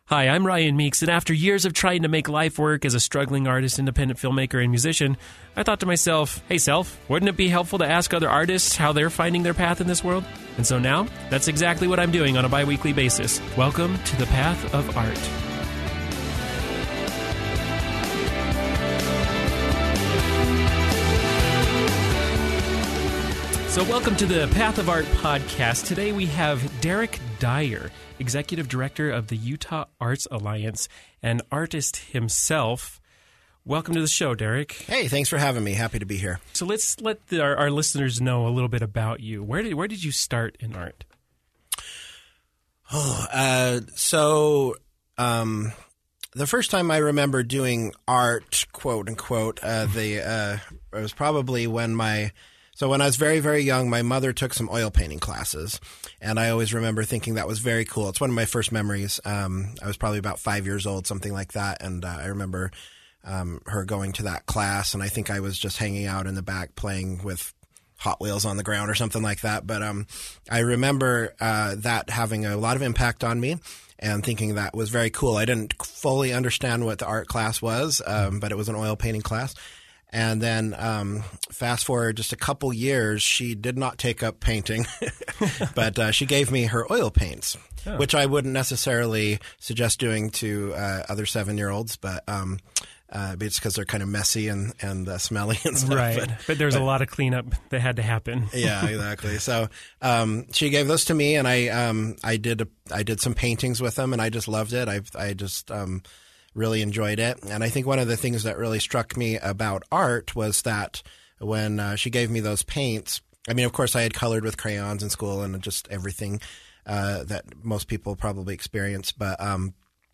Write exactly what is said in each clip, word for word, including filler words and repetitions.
Hi, I'm Ryan Meeks, and after years of trying to make life work as a struggling artist, independent filmmaker, and musician, I thought to myself, hey self, wouldn't it be helpful to ask other artists how they're finding their path in this world? And so now, that's exactly what I'm doing on a bi-weekly basis. Welcome to the Path of Art. So welcome to the Path of Art podcast. Today we have Derek Dyer, Executive Director of the Utah Arts Alliance and artist himself. Welcome to the show, Derek. Hey, thanks for having me. Happy to be here. So let's let the, our, our listeners know a little bit about you. Where did where did you start in art? Oh, uh, so um, the first time I remember doing art, quote unquote, uh, the uh, it was probably when my So when I was very, very young, my mother took some oil painting classes, and I always remember thinking that was very cool. It's one of my first memories. Um, I was probably about five years old, something like that, and uh, I remember um, her going to that class, and I think I was just hanging out in the back playing with Hot Wheels on the ground or something like that. But um, I remember uh, that having a lot of impact on me and thinking that was very cool. I didn't fully understand what the art class was, um, but it was an oil painting class. And then um, fast forward just a couple years, she did not take up painting, but uh, she gave me her oil paints, oh. which I wouldn't necessarily suggest doing to uh, other seven-year-olds, but um, uh, it's because they're kind of messy and, and uh, smelly and stuff. Right, but, but there's but, a lot of cleanup that had to happen. Yeah, exactly. So um, she gave those to me, and I um, I did a, I did some paintings with them, and I just loved it. I I just um, really enjoyed it. And I think one of the things that really struck me about art was that when uh, she gave me those paints, I mean, of course, I had colored with crayons in school and just everything uh, that most people probably experience. But um,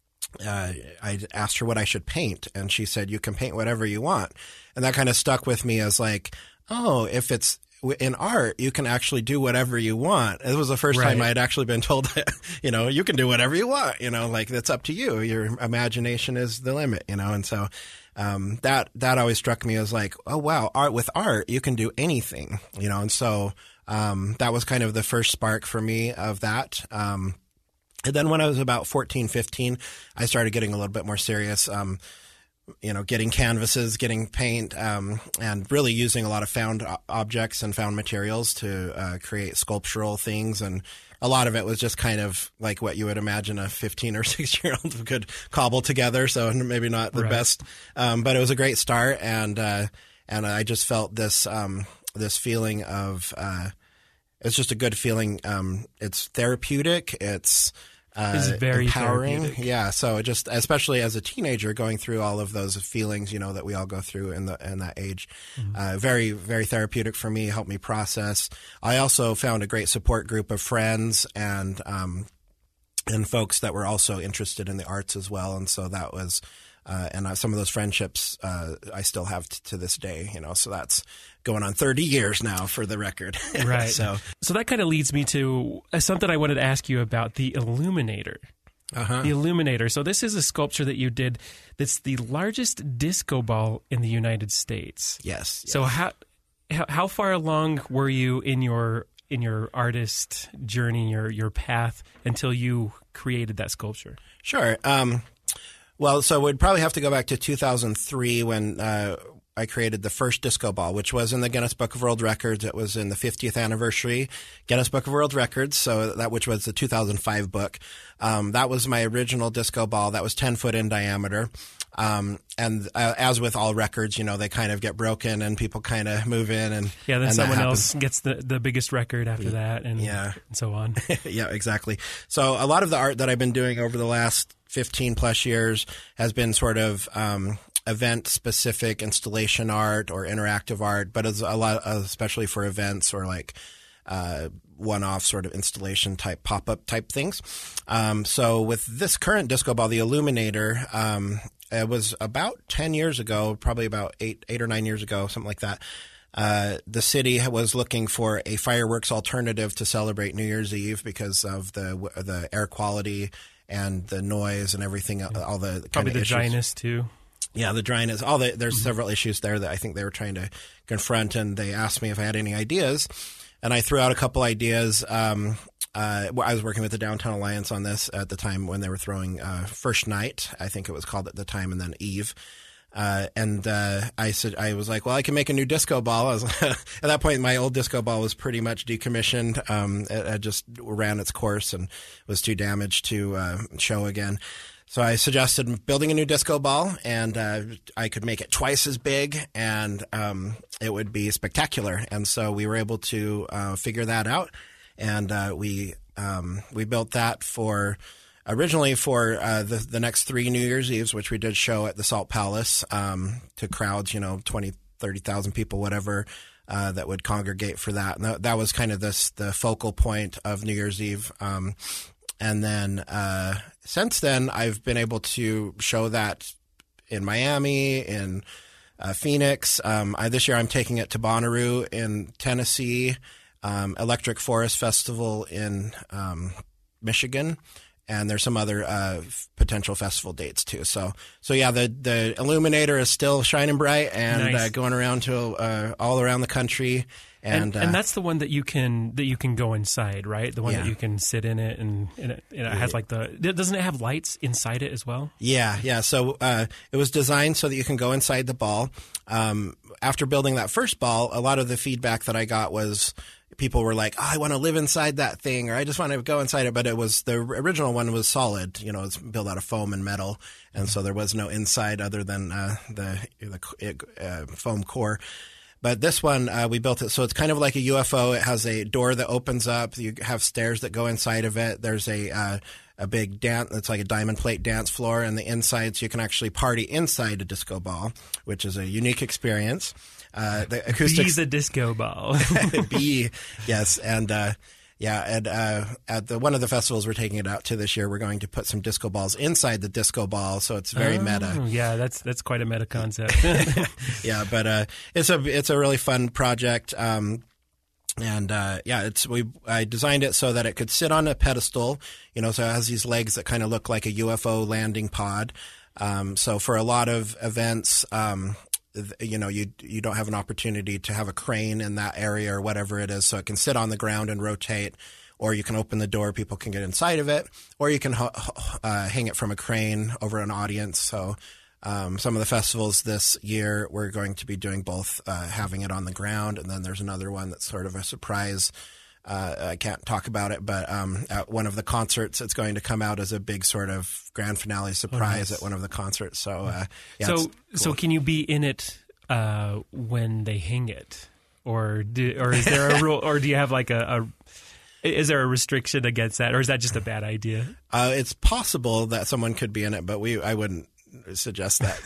uh, I asked her what I should paint, and she said, you can paint whatever you want. And that kind of stuck with me as like, oh, if it's in art, you can actually do whatever you want. It was the first right. time I had actually been told that, you know, you can do whatever you want, you know, like that's up to you. Your imagination is the limit, you know? And so, um, that, that always struck me as like, oh, wow, art with art, you can do anything, you know? And so, um, that was kind of the first spark for me of that. Um, and then when I was about fourteen, fifteen, I started getting a little bit more serious. Um, you know, getting canvases, getting paint, um, and really using a lot of found objects and found materials to uh, create sculptural things. And a lot of it was just kind of like what you would imagine a fifteen or sixteen year old could cobble together. So maybe not the right. best, um, but it was a great start. And uh, and I just felt this um, this feeling of uh, it's just a good feeling. Um, it's therapeutic. It's Uh, is very empowering. therapeutic. Yeah. So it just, especially as a teenager going through all of those feelings, you know, that we all go through in the, in that age, mm-hmm. uh, very, very therapeutic for me, helped me process. I also found a great support group of friends and, um, and folks that were also interested in the arts as well. And so that was, uh, and uh, some of those friendships, uh, I still have t- to this day, you know, so that's going on thirty years now for the record. Right. so, so that kind of leads me to uh, something I wanted to ask you about, the Illuminator. Uh-huh. The Illuminator. So this is a sculpture that you did that's the largest disco ball in the United States. Yes. yes. So how, how how far along were you in your in your artist journey, your your path, until you created that sculpture? Sure. Um, well, so we'd probably have to go back to two thousand three when uh, I created the first disco ball, which was in the Guinness Book of World Records. It was in the fiftieth anniversary Guinness Book of World Records, so that which was the two thousand five book. Um, that was my original disco ball. That was ten foot in diameter. Um, and uh, as with all records, you know, they kind of get broken and people kind of move in and yeah, then and someone else gets the, the biggest record after that and, yeah. and so on. Yeah, exactly. So a lot of the art that I've been doing over the last fifteen plus years has been sort of um, event specific installation art or interactive art, but it's a lot, especially for events or like uh, one-off sort of installation type pop-up type things. Um, so with this current disco ball, the Illuminator, um, it was about ten years ago, probably about eight, eight or nine years ago, something like that. Uh, the city was looking for a fireworks alternative to celebrate New Year's Eve because of the the air quality and the noise and everything, yeah. all the kind probably of the issues. dryness too. Yeah, the dryness. All the there's mm-hmm. several issues there that I think they were trying to confront, and they asked me if I had any ideas, and I threw out a couple ideas. Um, uh, I was working with the Downtown Alliance on this at the time when they were throwing uh, First Night, I think it was called at the time, and then Eve. Uh, and uh, I said, I was like, well, I can make a new disco ball. I was at that point, my old disco ball was pretty much decommissioned. Um, it, it just ran its course and was too damaged to uh, show again. So I suggested building a new disco ball, and uh, I could make it twice as big, and um, it would be spectacular. And so we were able to uh, figure that out, and uh, we um, we built that for originally for uh, the the next three New Year's Eves, which we did show at the Salt Palace um, to crowds, you know, twenty, thirty thousand people, whatever. Uh, that would congregate for that, and that, that was kind of this the focal point of New Year's Eve. Um, And then uh, since then, I've been able to show that in Miami, in uh, Phoenix. Um, I, this year, I'm taking it to Bonnaroo in Tennessee, um, Electric Forest Festival in um, Michigan, and there's some other uh, f- potential festival dates too. So, so yeah, the the Illuminator is still shining bright and Nice. uh, going around to uh, all around the country. And, And, and uh, that's the one that you can that you can go inside, right? The one Yeah. that you can sit in it, and, and, it, and it has like the doesn't it have lights inside it as well? Yeah, yeah. So uh, it was designed so that you can go inside the ball. Um, after building that first ball, a lot of the feedback that I got was people were like, oh, I want to live inside that thing, or I just want to go inside it. But it was the original one was solid. You know, it's built out of foam and metal, and so there was no inside other than uh, the the uh, foam core. But this one, uh, we built it so it's kind of like a U F O. It has a door that opens up. You have stairs that go inside of it. There's a uh, a big dance. It's like a diamond plate dance floor, and the inside, so you can actually party inside a disco ball, which is a unique experience. Uh, the acoustics. Be the disco ball. Be yes, and uh, yeah, and uh, at the one of the festivals we're taking it out to this year, we're going to put some disco balls inside the disco ball, so it's very Oh, meta. Yeah, that's that's quite a meta concept. Yeah, but uh, it's a it's a really fun project, um, and uh, yeah, it's we I designed it so that it could sit on a pedestal, you know, so it has these legs that kind of look like a U F O landing pod. Um, so for a lot of events, um, th- you know, you you don't have an opportunity to have a crane in that area or whatever it is, so it can sit on the ground and rotate. Or you can open the door, people can get inside of it, or you can ho- uh, hang it from a crane over an audience. So um, some of the festivals this year, we're going to be doing both, uh, having it on the ground, and then there's another one that's sort of a surprise. Uh, I can't talk about it, but um, at one of the concerts, it's going to come out as a big sort of grand finale surprise nice. at one of the concerts. So, uh, yeah, so it's cool. so can you be in it uh, when they hang it, or do, or is there a rule, or do you have like a, a is there a restriction against that, or is that just a bad idea? Uh, it's possible that someone could be in it, but we I wouldn't suggest that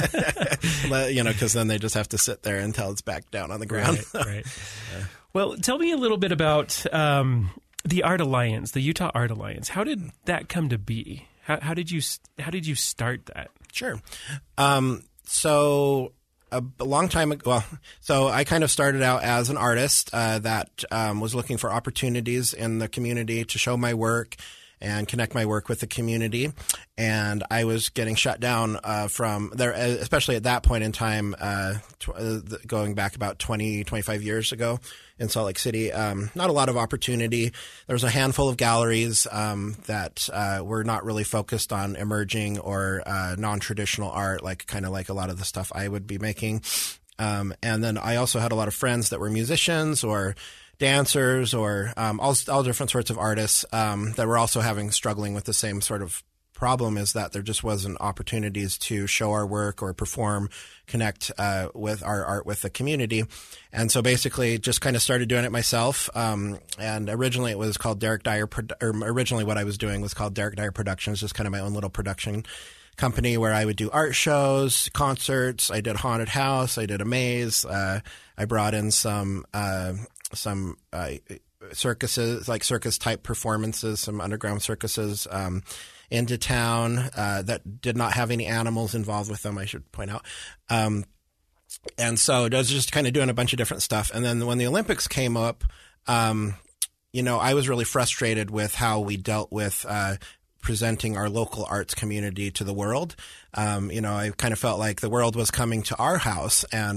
be, you know, because then they just have to sit there until it's back down on the ground. Right. right. Yeah. Well, tell me a little bit about um, the Art Alliance, the Utah Art Alliance. How did that come to be? How, how did you how did you start that? Sure. Um, so. A, a long time ago, well, so I kind of started out as an artist uh, that um, was looking for opportunities in the community to show my work and connect my work with the community. And I was getting shut down uh, from there, especially at that point in time, uh, tw- going back about twenty, twenty-five years ago in Salt Lake City. Um, not a lot of opportunity. There was a handful of galleries um, that uh, were not really focused on emerging or uh, non-traditional art, like kind of like a lot of the stuff I would be making. Um, and then I also had a lot of friends that were musicians or dancers or um, all, all different sorts of artists um, that were also having struggling with the same sort of problem, is that there just wasn't opportunities to show our work or perform, connect uh, with our art with the community. And so basically just kind of started doing it myself. Um, and originally it was called Derek Dyer, Produ- or originally what I was doing was called Derek Dyer Productions, just kind of my own little production company where I would do art shows, concerts. I did Haunted House. I did a maze. Uh, I brought in some uh, some uh, circuses, like circus type performances, some underground circuses um, into town uh, that did not have any animals involved with them, I should point out. Um, and so I was just kind of doing a bunch of different stuff. And then when the Olympics came up, um, you know, I was really frustrated with how we dealt with uh, presenting our local arts community to the world. Um, you know, I kind of felt like the world was coming to our house and mm-hmm.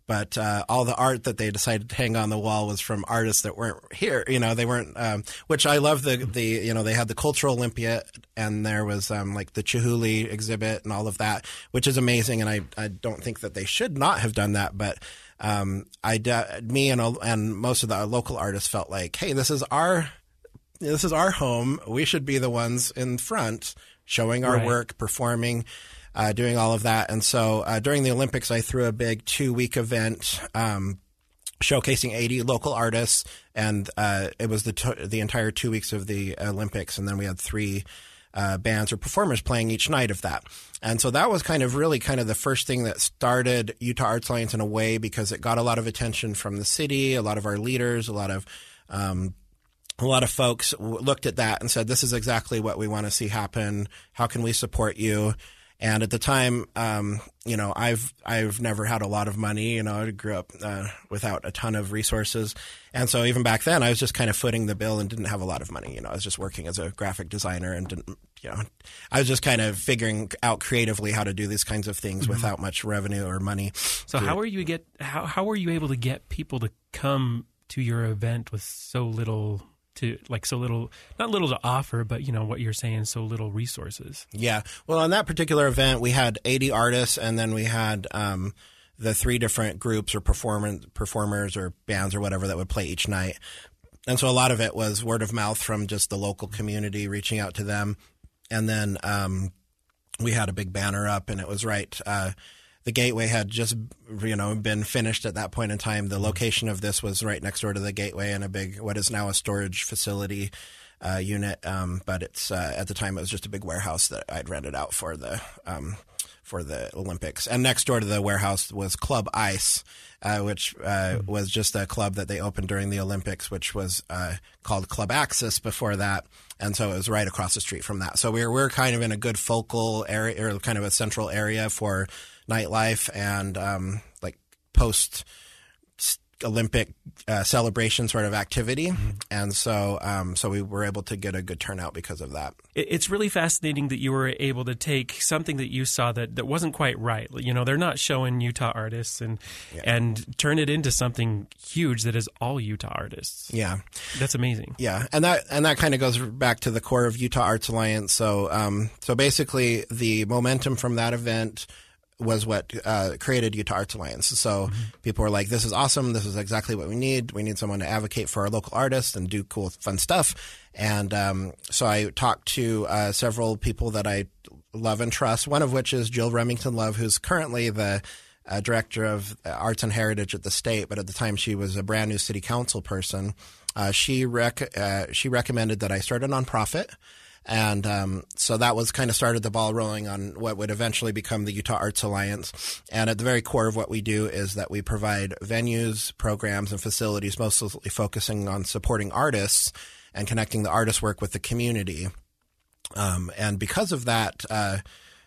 but uh, all the art that they decided to hang on the wall was from artists that weren't here. You know, they weren't. Um, which I love the the you know they had the Cultural Olympia, and there was um, like the Chihuly exhibit and all of that, which is amazing. And I I don't think that they should not have done that, but um, I me and and most of the local artists felt like, hey, this is our this is our home. We should be the ones in front, showing our Right. work, performing. Uh, doing all of that. And so uh, during the Olympics, I threw a big two-week event um, showcasing eighty local artists, and uh, it was the to- the entire two weeks of the Olympics, and then we had three uh, bands or performers playing each night of that. And so that was kind of really kind of the first thing that started Utah Arts Alliance in a way, because it got a lot of attention from the city, a lot of our leaders, a lot of um, a lot of folks w- looked at that and said, this is exactly what we want to see happen. How can we support you? And at the time, um, you know, I've I've never had a lot of money. You know, I grew up uh, without a ton of resources, and so even back then, I was just kind of footing the bill and didn't have a lot of money. You know, I was just working as a graphic designer and didn't, you know, I was just kind of figuring out creatively how to do these kinds of things mm-hmm. without much revenue or money. So how are you get how how were you able to get people to come to your event with so little? To like so little, not little to offer, but you know what you're saying, so little resources. Yeah. Well, on that particular event, we had eighty artists, and then we had um, the three different groups or performance performers or bands or whatever that would play each night. And so a lot of it was word of mouth from just the local community, reaching out to them. And then um, we had a big banner up, and it was right. Uh, The Gateway had just, you know, been finished at that point in time. The location of this was right next door to the Gateway in a big, what is now a storage facility uh, unit. Um, but it's uh, at the time it was just a big warehouse that I'd rented out for the um, for the Olympics. And next door to the warehouse was Club Ice, uh, which uh, was just a club that they opened during the Olympics, which was uh, called Club Axis before that. And so it was right across the street from that. So we we're, we're kind of in a good focal area, or kind of a central area for nightlife and um, like post Olympic uh, celebration sort of activity, mm-hmm. and so um, so we were able to get a good turnout because of that. It's really fascinating that you were able to take something that you saw that, that wasn't quite right. You know, they're not showing Utah artists, and yeah. and turn it into something huge that is all Utah artists. Yeah, that's amazing. Yeah, and that and that kind of goes back to the core of Utah Arts Alliance. So um, so basically, the momentum from that event was what uh, created Utah Arts Alliance. So mm-hmm. people were like, this is awesome. This is exactly what we need. We need someone to advocate for our local artists and do cool, fun stuff. And um, so I talked to uh, several people that I love and trust, one of which is Jill Remington Love, who's currently the uh, director of Arts and Heritage at the state, but at the time she was a brand new city council person. Uh, she rec- uh, she recommended that I start a nonprofit. And um, so that was kind of started the ball rolling on what would eventually become the Utah Arts Alliance. And at the very core of what we do is that we provide venues, programs, and facilities, mostly focusing on supporting artists and connecting the artist work with the community. Um, and because of that, uh,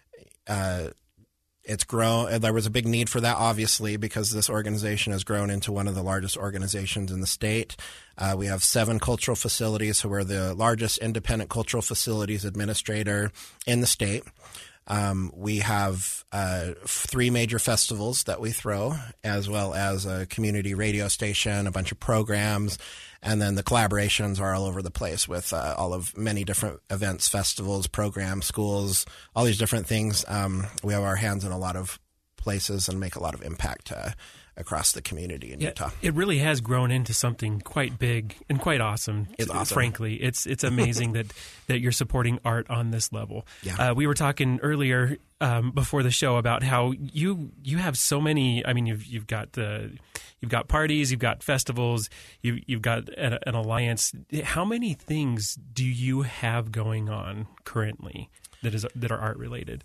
uh, it's grown. There was a big need for that, obviously, because this organization has grown into one of the largest organizations in the state. Uh, we have seven cultural facilities, so we're the largest independent cultural facilities administrator in the state. Um, we have uh, three major festivals that we throw, as well as a community radio station, a bunch of programs, and then the collaborations are all over the place with uh, all of many different events, festivals, programs, schools, all these different things. Um, we have our hands in a lot of places and make a lot of impact uh, across the community in yeah, Utah. It really has grown into something quite big and quite awesome. It's awesome. Frankly, it's it's amazing that, that you're supporting art on this level. Yeah. Uh, we were talking earlier um, before the show about how you you have so many. I mean, you've you've got the you've got parties, you've got festivals, you you've got an, an alliance. How many things do you have going on currently that is that are art related?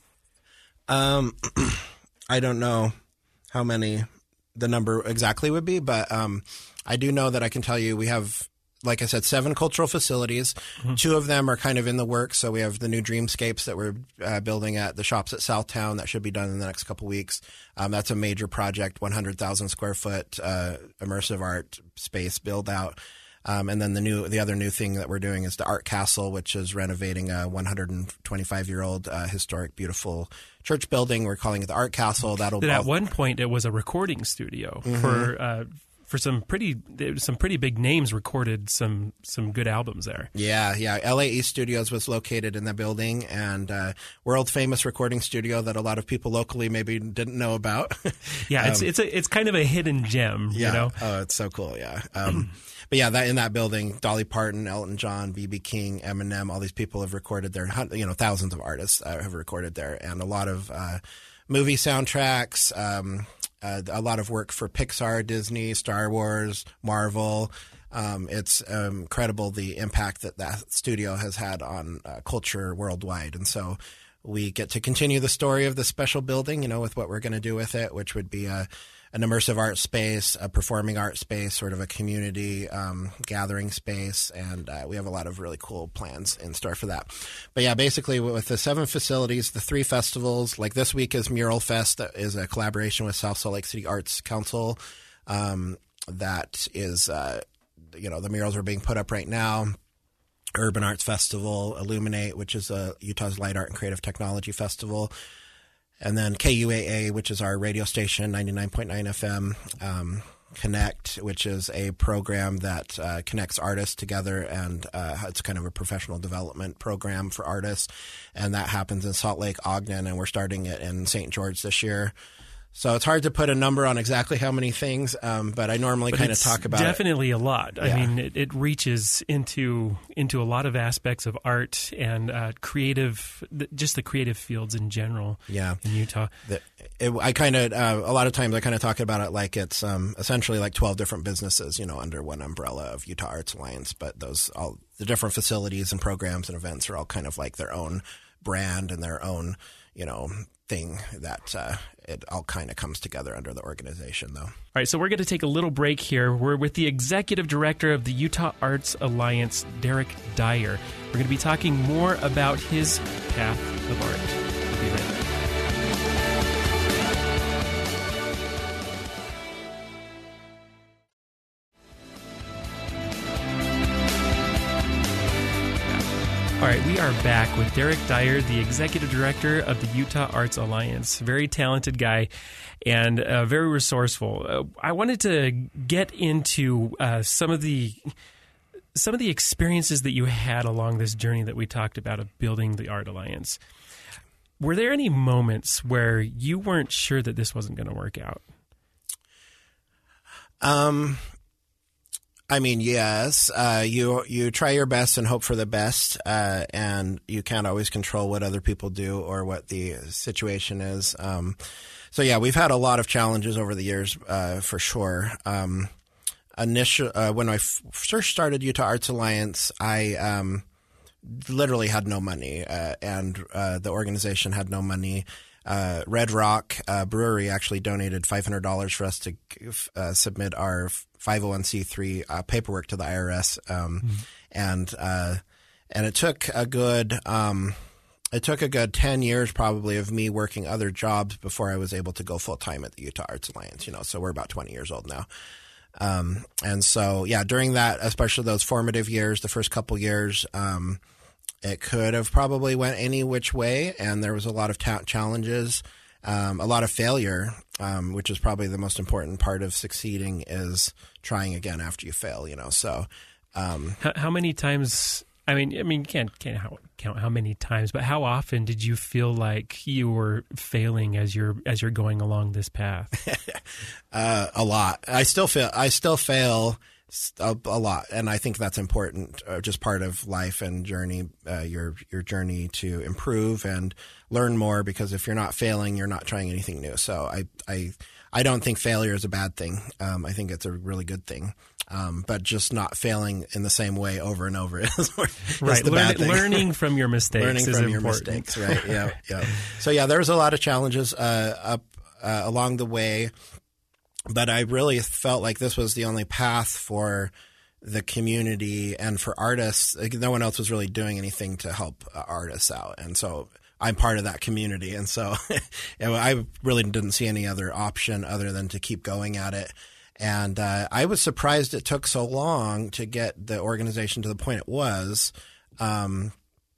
Um, I don't know how many the number exactly would be, but um, I do know that I can tell you we have, like I said, seven cultural facilities. Mm-hmm. Two of them are kind of in the works. So we have the new Dreamscapes that we're uh, building at the shops at Southtown. That should be done in the next couple weeks. Um, that's a major project, one hundred thousand square foot uh, immersive art space build out. Um, and then the new, the other new thing that we're doing is the Art Castle, which is renovating a one hundred twenty-five year old uh, historic, beautiful church building. We're calling it the Art Castle. That'll. That at one point it was a recording studio mm-hmm. for uh, for some pretty some pretty big names. Recorded some some good albums there. Yeah, yeah. L A East Studios was located in the building, and uh, world famous recording studio that a lot of people locally maybe didn't know about. yeah, um, it's it's a, it's kind of a hidden gem. Yeah. You know? Oh, it's so cool. Yeah. Um, But yeah, that in that building, Dolly Parton, Elton John, B B King, Eminem, all these people have recorded there. You know, thousands of artists uh, have recorded there, and a lot of uh, movie soundtracks, um, uh, a lot of work for Pixar, Disney, Star Wars, Marvel. Um, it's um, incredible the impact that that studio has had on uh, culture worldwide, and so we get to continue the story of this special building. You know, with what we're going to do with it, which would be a an immersive art space, a performing art space, sort of a community um, gathering space, and uh, we have a lot of really cool plans in store for that. But yeah, basically with the seven facilities, the three festivals, like this week is Mural Fest, that is a collaboration with South Salt Lake City Arts Council. Um, that is, uh, you know, the murals are being put up right now. Urban Arts Festival, Illuminate, which is a Utah's Light Art and Creative Technology Festival. And then K U A A, which is our radio station, ninety-nine point nine F M, um, Connect, which is a program that uh, connects artists together, and uh, it's kind of a professional development program for artists. And that happens in Salt Lake, Ogden, and we're starting it in Saint George this year. So it's hard to put a number on exactly how many things, um, but I normally kind of talk about definitely it. a lot. Yeah. I mean, it, it reaches into into a lot of aspects of art and uh, creative, just the creative fields in general. Yeah. In Utah, the, it, I kind of uh, a lot of times I kind of talk about it like it's um, essentially like twelve different businesses, you know, under one umbrella of Utah Arts Alliance. But those all the different facilities and programs and events are all kind of like their own brand and their own, you know, thing that uh, it all kind of comes together under the organization, though. All right, so we're going to take a little break here. We're with the executive director of the Utah Arts Alliance, Derek Dyer. We're going to be talking more about his path of art. We'll be right back. All right, we are back with Derek Dyer, the executive director of the Utah Arts Alliance. Very talented guy and uh, very resourceful. Uh, I wanted to get into uh, some of the some of the experiences that you had along this journey that we talked about of building the Art Alliance. Were there any moments where you weren't sure that this wasn't going to work out? Um. I mean, yes, uh, you you try your best and hope for the best, uh, and you can't always control what other people do or what the situation is. Um, so, yeah, we've had a lot of challenges over the years, uh, for sure. Um, initial, uh, when I f- first started Utah Arts Alliance, I um, literally had no money, uh, and uh, the organization had no money. Uh, Red Rock uh, Brewery actually donated five hundred dollars for us to uh, submit our five oh one c three uh, paperwork to the I R S, um, mm-hmm. and uh, and it took a good um, it took a good ten years probably of me working other jobs before I was able to go full time at the Utah Arts Alliance. You know, so we're about twenty years old now, um, and so yeah, during that, especially those formative years, the first couple years. Um, It could have probably went any which way, and there was a lot of ta- challenges, um, a lot of failure, um, which is probably the most important part of succeeding is trying again after you fail. You know, so um, how, how many times? I mean, I mean, you can't can't how, count how many times, but how often did you feel like you were failing as you're as you're going along this path? uh, a lot. I still feel. I still fail. A, a lot, and I think that's important. Uh, just part of life and journey, uh, your your journey to improve and learn more. Because if you're not failing, you're not trying anything new. So I I I don't think failure is a bad thing. Um, I think it's a really good thing. Um, but just not failing in the same way over and over is, is right. the Learn, bad thing. Learning from your mistakes learning is from important. your mistakes, right? Yeah, yeah. So yeah, there was a lot of challenges uh, up uh, along the way. But I really felt like this was the only path for the community and for artists. Like, no one else was really doing anything to help uh, artists out. And so I'm part of that community. And so I really didn't see any other option other than to keep going at it. And uh, I was surprised it took so long to get the organization to the point it was, um,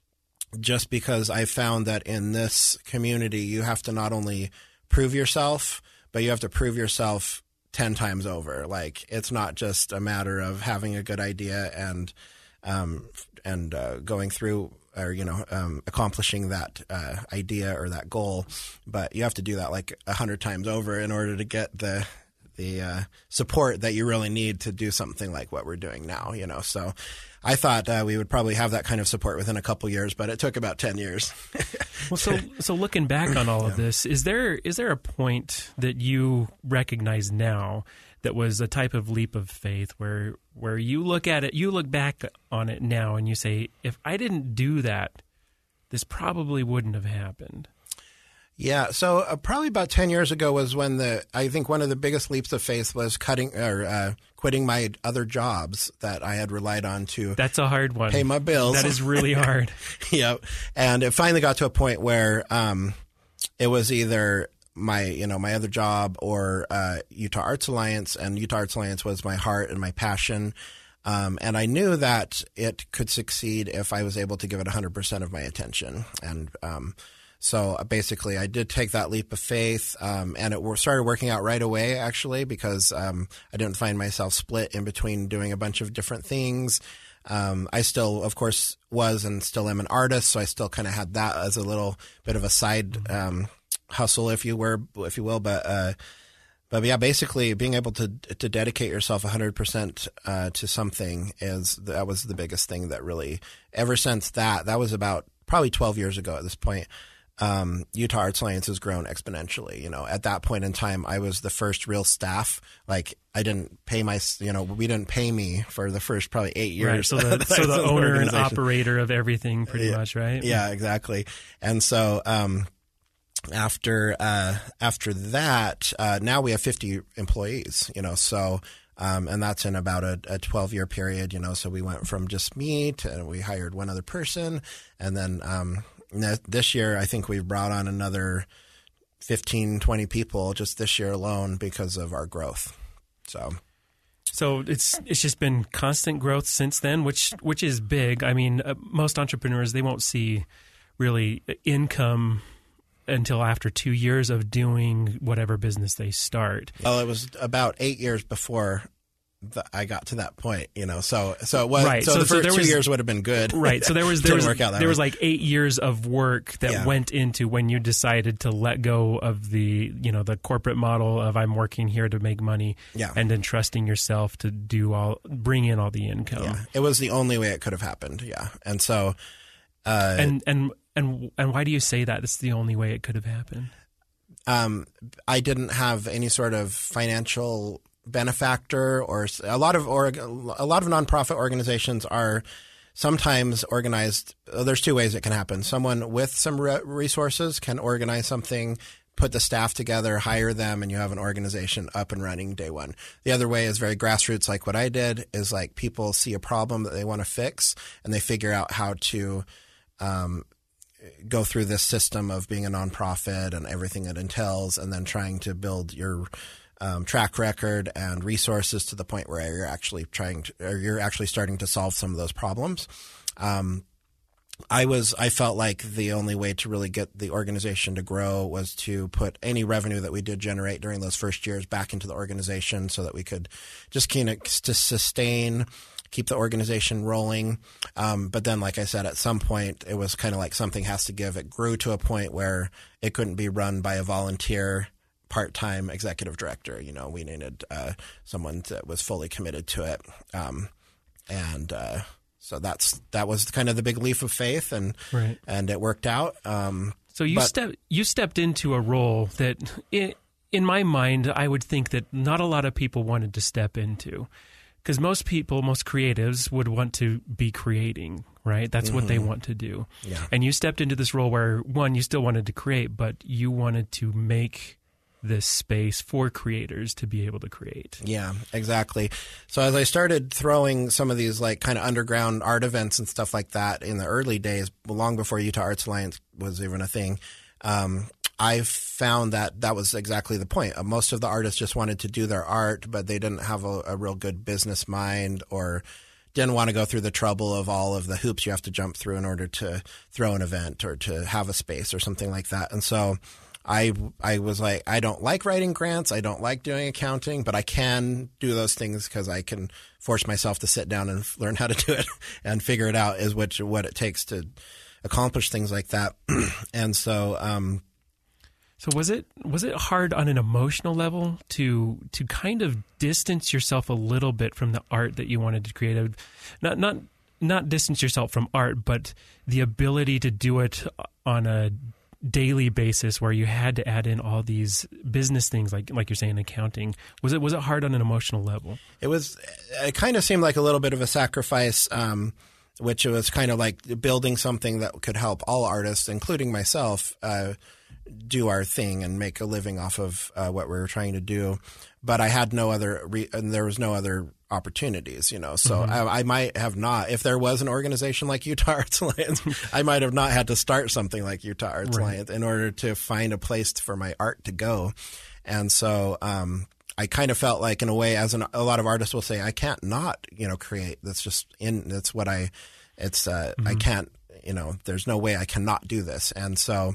just because I found that in this community, you have to not only prove yourself, but you have to prove yourself ten times over. Like, it's not just a matter of having a good idea and um, and uh, going through or, you know, um, accomplishing that uh, idea or that goal, but you have to do that like a hundred times over in order to get the the uh, support that you really need to do something like what we're doing now, you know. So I thought uh, we would probably have that kind of support within a couple years, but it took about ten years. Well, so so looking back on all of this, is there is there a point that you recognize now that was a type of leap of faith where where you look at it, you look back on it now and you say, if I didn't do that, this probably wouldn't have happened? Yeah, so uh, probably about ten years ago was when the I think one of the biggest leaps of faith was cutting or uh, quitting my other jobs that I had relied on to That's a hard one. pay my bills. That is really hard. Yeah, and it finally got to a point where um, it was either my you know my other job or uh, Utah Arts Alliance, and Utah Arts Alliance was my heart and my passion. Um, and I knew that it could succeed if I was able to give it one hundred percent of my attention. And um, so basically I did take that leap of faith, um, and it started working out right away, actually, because um, I didn't find myself split in between doing a bunch of different things. Um, I still, of course, was and still am an artist, so I still kind of had that as a little bit of a side um, hustle, if you were, if you will. But uh, But yeah, basically being able to to dedicate yourself one hundred percent uh, to something is that was the biggest thing that really, ever since that, that was about probably twelve years ago at this point, um, Utah Arts Alliance has grown exponentially. You know, at that point in time, I was the first real staff. Like, I didn't pay my, you know, we didn't pay me for the first probably eight years. Right, so the, so the owner and operator of everything pretty yeah, much, right? Yeah, exactly. And so, um, After uh, after that, uh, now we have fifty employees, you know, so, um, and that's in about a, a twelve-year period, you know, so we went from just me to, we hired one other person, and then um, this year I think we've brought on another fifteen, twenty people just this year alone because of our growth, so... So it's it's just been constant growth since then, which which is big. I mean, uh, most entrepreneurs, they won't see really income until after two years of doing whatever business they start. Well, it was about eight years before the, I got to that point, you know. So, so it was. Right. So, so the so first there two was, years would have been good. Right. So there was there was work out that there way. was like eight years of work that Yeah. went into when you decided to let go of the you know the corporate model of I'm working here to make money, Yeah. and then trusting yourself to do all bring in all the income. Yeah, it was the only way it could have happened. Yeah, and so, uh, And and and and why do you say that? It's the only way it could have happened. um, I didn't have any sort of financial benefactor, or s- a lot of or a lot of nonprofit organizations are sometimes organized. uh, There's two ways it can happen. Someone with some re- resources can organize something, put the staff together, hire them, and you have an organization up and running day one. The other way is very grassroots, like what I did, is like people see a problem that they want to fix, and they figure out how to um, go through this system of being a nonprofit and everything it entails, and then trying to build your um, track record and resources to the point where you're actually trying to, or you're actually starting to solve some of those problems. Um, I was, I felt like the only way to really get the organization to grow was to put any revenue that we did generate during those first years back into the organization so that we could just kind of to sustain, keep the organization rolling. Um, but then, like I said, at some point it was kind of like something has to give. It grew to a point where it couldn't be run by a volunteer part-time executive director. You know, we needed uh, someone that was fully committed to it. Um, and, uh, So that's that was kind of the big leap of faith, and Right. and it worked out. Um, So you but- step you stepped into a role that, in, in my mind, I would think that not a lot of people wanted to step into, because most people, most creatives, would want to be creating, right? That's what they want to do. Yeah. And you stepped into this role where, one, you still wanted to create, but you wanted to make this space for creators to be able to create. Yeah, exactly. So as I started throwing some of these like kind of underground art events and stuff like that in the early days, long before Utah Arts Alliance was even a thing, um, I found that that was exactly the point. Uh, most of the artists just wanted to do their art, but they didn't have a, a real good business mind or didn't want to go through the trouble of all of the hoops you have to jump through in order to throw an event or to have a space or something like that. And so I I was like, I don't like writing grants. I don't like doing accounting, but I can do those things because I can force myself to sit down and learn how to do it and figure it out is what, what it takes to accomplish things like that. And so um, So was it was it hard on an emotional level to to kind of distance yourself a little bit from the art that you wanted to create? Not not not distance yourself from art, but the ability to do it on a daily basis where you had to add in all these business things like like you're saying accounting. Was it was it hard on an emotional level? It was it kind of seemed like a little bit of a sacrifice, um, which was kind of like building something that could help all artists, including myself, uh, do our thing and make a living off of uh, what we were trying to do. But I had no other, re- and there was no other opportunities, you know. So mm-hmm. I, I might have not, if there was an organization like Utah Arts Alliance, I might have not had to start something like Utah Arts right. Alliance in order to find a place for my art to go. And so um, I kind of felt like, in a way, as an, a lot of artists will say, I can't not, you know, create. That's just in. That's what I. It's. Uh, mm-hmm. I can't. You know, there's no way I cannot do this. And so.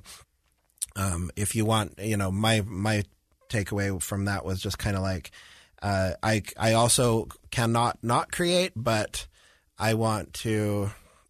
Um, if you want, you know, my my takeaway from that was just kind of like, uh, I I also cannot not create, but I want to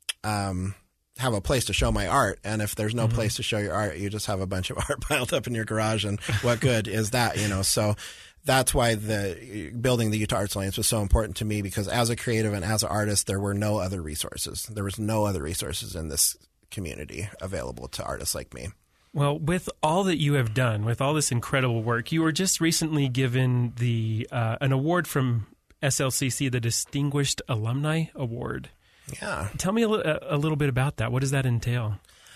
um, have a place to show my art. And if there's no mm-hmm. place to show your art, you just have a bunch of art piled up in your garage. And what good is that, you know? So that's why the building the Utah Arts Alliance was so important to me, because as a creative and as an artist, there were no other resources. There was no other resources in this community available to artists like me. Well, with all that you have done, with all this incredible work, you were just recently given the uh, an award from S L C C, the Distinguished Alumni Award. Yeah. Tell me a, li- a little bit about that. What does that entail?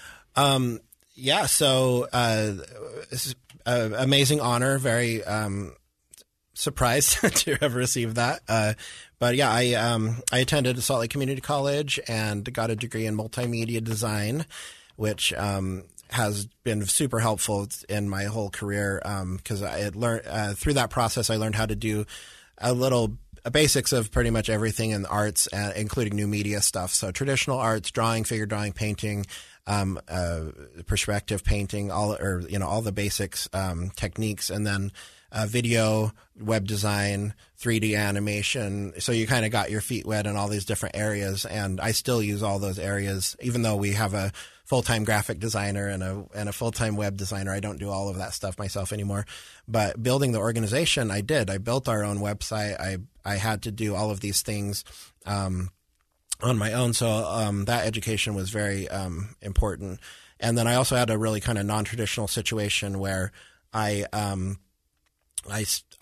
Um, yeah, so uh, this is an amazing honor. Very um, surprised to have received that. Uh, but yeah, I um, I attended Salt Lake Community College and got a degree in multimedia design, which um, has been super helpful in my whole career, because um, I had learned uh, through that process. I learned how to do a little a basics of pretty much everything in the arts, uh, including new media stuff. So traditional arts, drawing, figure drawing, painting, um, uh, perspective painting, all or you know all the basics um, techniques, and then uh, video, web design, three D animation. So you kind of got your feet wet in all these different areas, and I still use all those areas, even though we have a full-time graphic designer and a and a full-time web designer. I don't do all of that stuff myself anymore. But building the organization, I did. I built our own website. I I had to do all of these things um, on my own. So um, that education was very um, important. And then I also had a really kind of non-traditional situation where I um, I,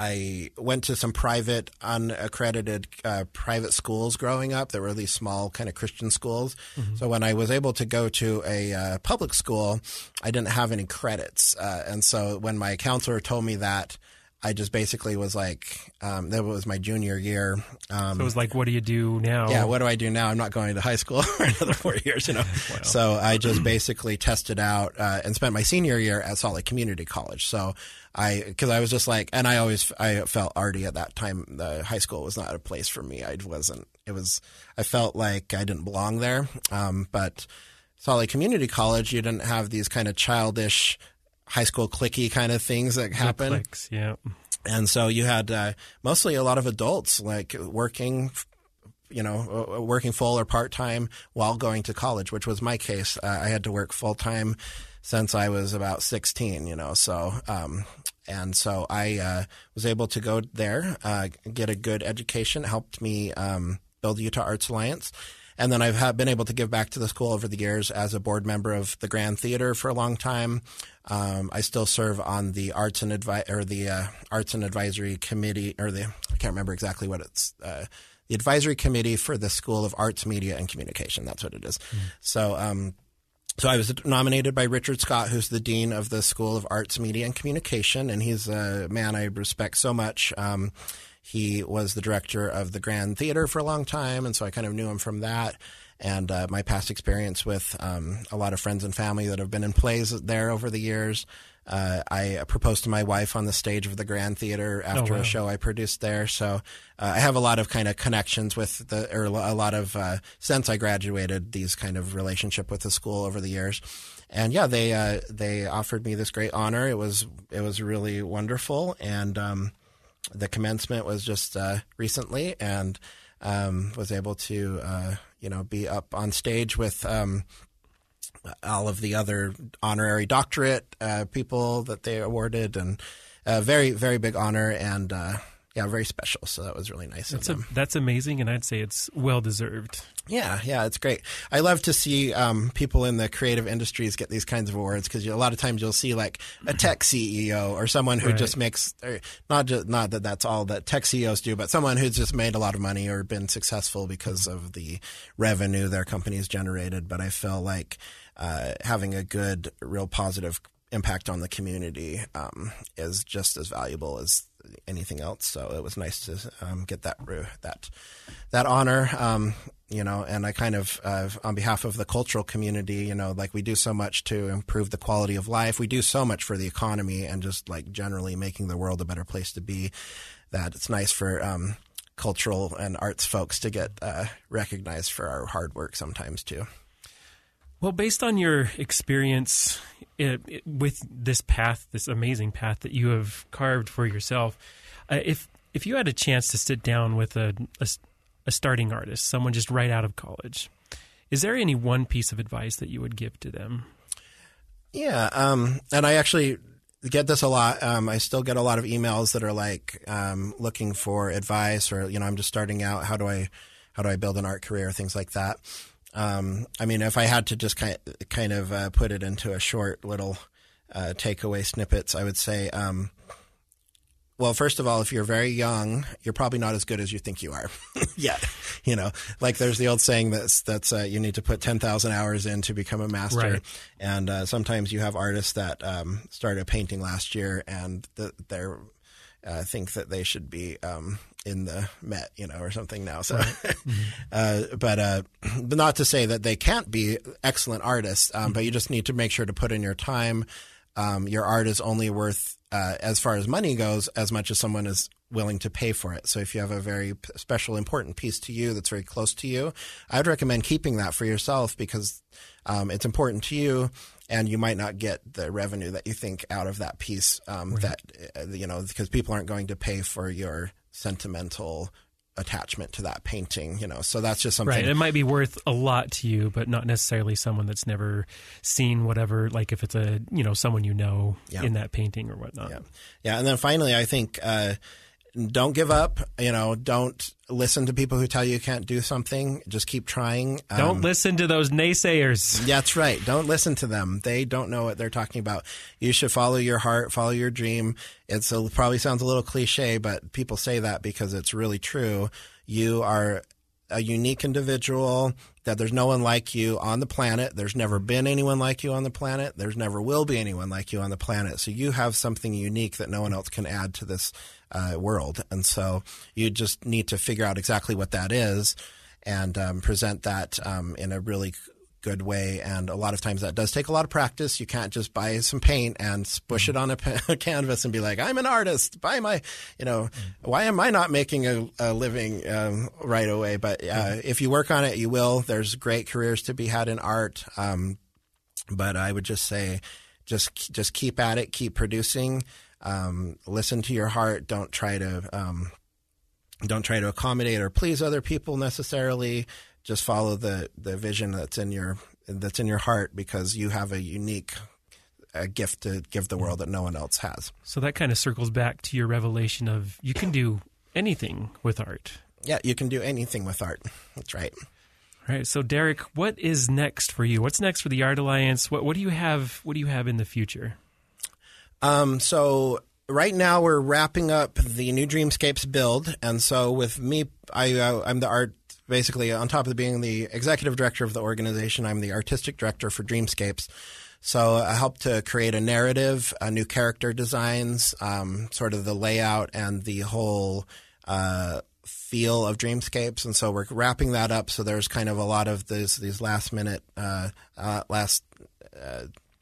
I went to some private, unaccredited uh, private schools growing up. There were these small kind of Christian schools. Mm-hmm. So when I was able to go to a uh, public school, I didn't have any credits. Uh, and so when my counselor told me that, I just basically was like, um, that was my junior year. Um, so it was like, what do you do now? Yeah, what do I do now? I'm not going to high school for another four years, you know. Wow. So I just basically tested out uh, and spent my senior year at Salt Lake Community College. So I, because I was just like, and I always, I felt already at that time, the high school was not a place for me. I wasn't, it was, I felt like I didn't belong there. Um, but Salt Lake Community College, you didn't have these kind of childish high school cliquey kind of things that happen. Clicks, yeah. And so you had uh, mostly a lot of adults like working, you know, working full or part-time while going to college, which was my case. Uh, I had to work full-time since I was about sixteen, you know, so, um, and so I uh, was able to go there, uh, get a good education, helped me um, build the Utah Arts Alliance. And then I've have been able to give back to the school over the years as a board member of the Grand Theater for a long time. Um, I still serve on the Arts and Advi- or the uh, Arts and Advisory Committee, or the I can't remember exactly what it's uh, the Advisory Committee for the School of Arts, Media, and Communication. That's what it is. Mm. So, um, so I was nominated by Richard Scott, who's the dean of the School of Arts, Media, and Communication, and he's a man I respect so much. Um, He was the director of the Grand Theater for a long time, and so I kind of knew him from that. And uh, my past experience with um, a lot of friends and family that have been in plays there over the years uh, I proposed to my wife on the stage of the Grand Theater after Oh, wow. a show I produced there. So uh, I have a lot of kind of connections with the, or a lot of, uh, since I graduated, these kind of relationship with the school over the years. And yeah, they uh, they offered me this great honor. It was it was really wonderful, and um, the commencement was just uh, recently, and um, was able to uh, you know be up on stage with um, all of the other honorary doctorate uh, people that they awarded, and a very very big honor, and uh, yeah, very special. So that was really nice That's of a, them. that's amazing, and I'd say it's well deserved. Yeah, yeah, it's great. I love to see um, people in the creative industries get these kinds of awards, because a lot of times you'll see like a tech C E O or someone who Right. just makes, or not just not that that's all that tech C E Os do, but someone who's just made a lot of money or been successful because of the revenue their company's generated. But I feel like uh, having a good, real positive impact on the community um, is just as valuable as anything else. So it was nice to um, get that that that honor. Um, you know, and I kind of, uh, on behalf of the cultural community, you know, like we do so much to improve the quality of life. We do so much for the economy and just like generally making the world a better place to be, that it's nice for um, cultural and arts folks to get uh, recognized for our hard work sometimes too. Well, based on your experience it, it, with this path, this amazing path that you have carved for yourself, uh, if if you had a chance to sit down with a, a, a starting artist, someone just right out of college, is there any one piece of advice that you would give to them? Yeah, um, and I actually get this a lot. Um, I still get a lot of emails that are like um, looking for advice, or you know, I'm just starting out. How do I how do I build an art career? Things like that. Um, I mean, if I had to just kind kind of uh, put it into a short little uh, takeaway snippets, I would say, um, well, first of all, if you're very young, you're probably not as good as you think you are yet. You know, like there's the old saying that's that's uh, you need to put ten thousand hours in to become a master. Right. And uh, sometimes you have artists that um, started painting last year, and th- they're uh, think that they should be um, in the Met, you know, or something now. So, right. mm-hmm. uh, but uh, not to say that they can't be excellent artists, um, mm-hmm. but you just need to make sure to put in your time. Um, your art is only worth, uh, as far as money goes, as much as someone is willing to pay for it. So if you have a very special, important piece to you that's very close to you, I would recommend keeping that for yourself, because um, it's important to you, and you might not get the revenue that you think out of that piece. Um, right. That uh, you know, because people aren't going to pay for your sentimental attachment to that painting, you know. So that's just something. Right. It might be worth a lot to you, but not necessarily someone that's never seen whatever, like if it's a, you know, someone you know yeah. in that painting or whatnot. Yeah. Yeah. And then finally, I think, uh, don't give up, you know, don't listen to people who tell you you can't do something. Just keep trying. Um, don't listen to those naysayers. That's right. Don't listen to them. They don't know what they're talking about. You should follow your heart, follow your dream. It's a, probably sounds a little cliche, but people say that because it's really true. You are a unique individual, that there's no one like you on the planet. There's never been anyone like you on the planet. There's never will be anyone like you on the planet. So you have something unique that no one else can add to this uh, world. And so you just need to figure out exactly what that is, and um, present that um, in a really good way. And a lot of times that does take a lot of practice. You can't just buy some paint and spush it on a, a canvas and be like, I'm an artist. Buy my, you know, why am I not making a, a living um, right away? But uh, mm-hmm. if you work on it, you will. There's great careers to be had in art. Um, but I would just say, just just keep at it, keep producing. Um, listen to your heart. Don't try to um, don't try to accommodate or please other people necessarily. Just follow the, the vision that's in your that's in your heart, because you have a unique a gift to give the world that no one else has. So that kind of circles back to your revelation of you can do anything with art. Yeah, you can do anything with art. That's right. All right. So Derek, what is next for you? What's next for the Art Alliance? What what do you have? What do you have in the future? Um. So. Right now, we're wrapping up the new Dreamscapes build, and so with me, I, uh, I'm the art, basically on top of being the executive director of the organization, I'm the artistic director for Dreamscapes. So I help to create a narrative, uh, new character designs, um, sort of the layout and the whole uh, feel of Dreamscapes, and so we're wrapping that up. So there's kind of a lot of these these last minute, uh, uh, last. Uh,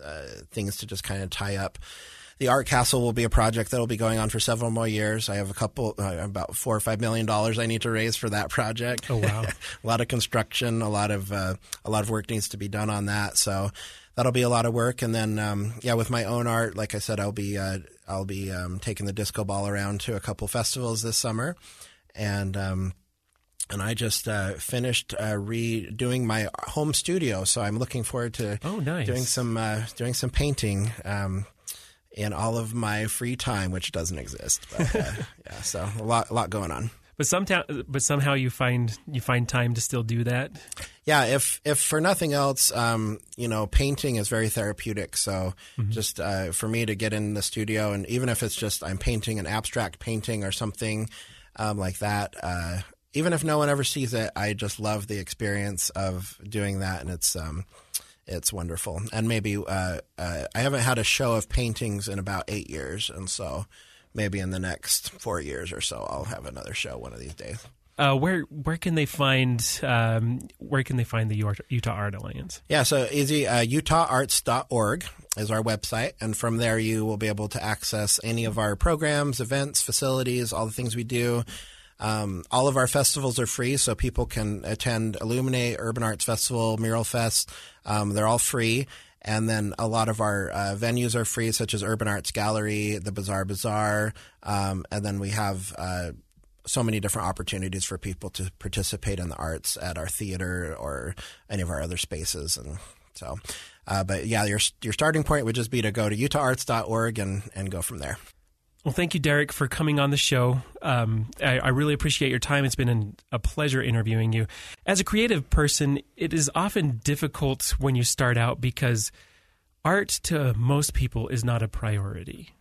uh, things to just kind of tie up. The Art Castle will be a project that will be going on for several more years. I have a couple, uh, about four or five million dollars I need to raise for that project. Oh wow! A lot of construction, a lot of uh, a lot of work needs to be done on that. So that'll be a lot of work. And then, um, yeah, with my own art, like I said, I'll be uh, I'll be um, taking the disco ball around to a couple festivals this summer, and. Um, And I just uh, finished uh, redoing my home studio, so I'm looking forward to oh, nice. doing some uh, doing some painting um, in all of my free time, which doesn't exist. But, uh, yeah, so a lot a lot going on. But somehow, but somehow you find you find time to still do that. Yeah, if if for nothing else, um, you know, painting is very therapeutic. So mm-hmm. just uh, for me to get in the studio, and even if it's just I'm painting an abstract painting or something um, like that. Uh, Even if no one ever sees it, I just love the experience of doing that, and it's um, it's wonderful. And maybe uh, uh, I haven't had a show of paintings in about eight years, and so maybe in the next four years or so, I'll have another show one of these days. Uh, where where can they find um, where can they find the Utah Art Alliance? Yeah, so easy. Uh, Utah Arts dot org is our website, and from there you will be able to access any of our programs, events, facilities, all the things we do. Um, all of our festivals are free, so people can attend Illuminate, Urban Arts Festival, Mural Fest. Um, they're all free. And then a lot of our uh, venues are free, such as Urban Arts Gallery, the Bazaar Bazaar. Um, and then we have uh, so many different opportunities for people to participate in the arts at our theater or any of our other spaces. And so, uh, but yeah, your your starting point would just be to go to Utah Arts dot org and, and go from there. Well, thank you, Derek, for coming on the show. Um, I, I really appreciate your time. It's been an, a pleasure interviewing you. As a creative person, it is often difficult when you start out because art to most people is not a priority.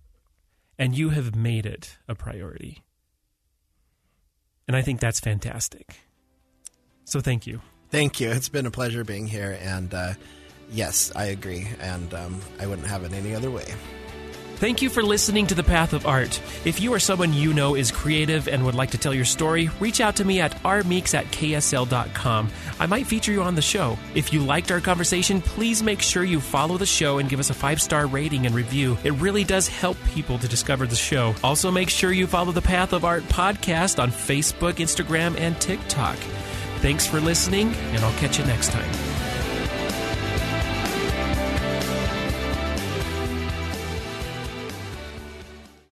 And you have made it a priority. And I think that's fantastic. So thank you. Thank you. It's been a pleasure being here. And uh, yes, I agree. And um, I wouldn't have it any other way. Thank you for listening to The Path of Art. If you or someone you know is creative and would like to tell your story, reach out to me at r meeks at k s l dot com. I might feature you on the show. If you liked our conversation, please make sure you follow the show and give us a five-star rating and review. It really does help people to discover the show. Also, make sure you follow The Path of Art podcast on Facebook, Instagram, and TikTok. Thanks for listening, and I'll catch you next time.